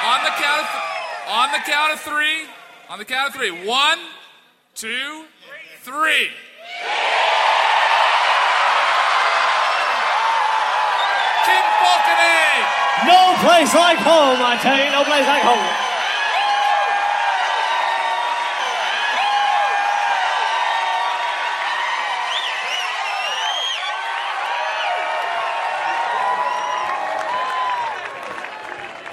On the count of three. On the count of three. 1, 2, 3. King Falconet! No place like home, I tell you, no place like home.